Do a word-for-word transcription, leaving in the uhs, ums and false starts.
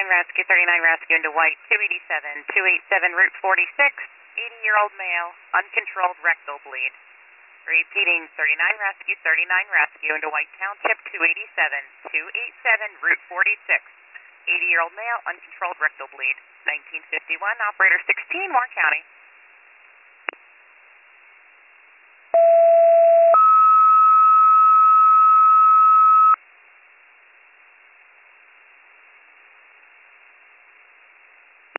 thirty-nine Rescue, thirty-nine Rescue into White, two eighty-seven, two eighty-seven, Route forty-six, eighty-year-old male, uncontrolled rectal bleed. Repeating, thirty-nine Rescue, thirty-nine Rescue into White Township, two eighty-seven, two eighty-seven, Route forty-six, eighty-year-old male, uncontrolled rectal bleed. nineteen fifty-one, operator sixteen, Warren County.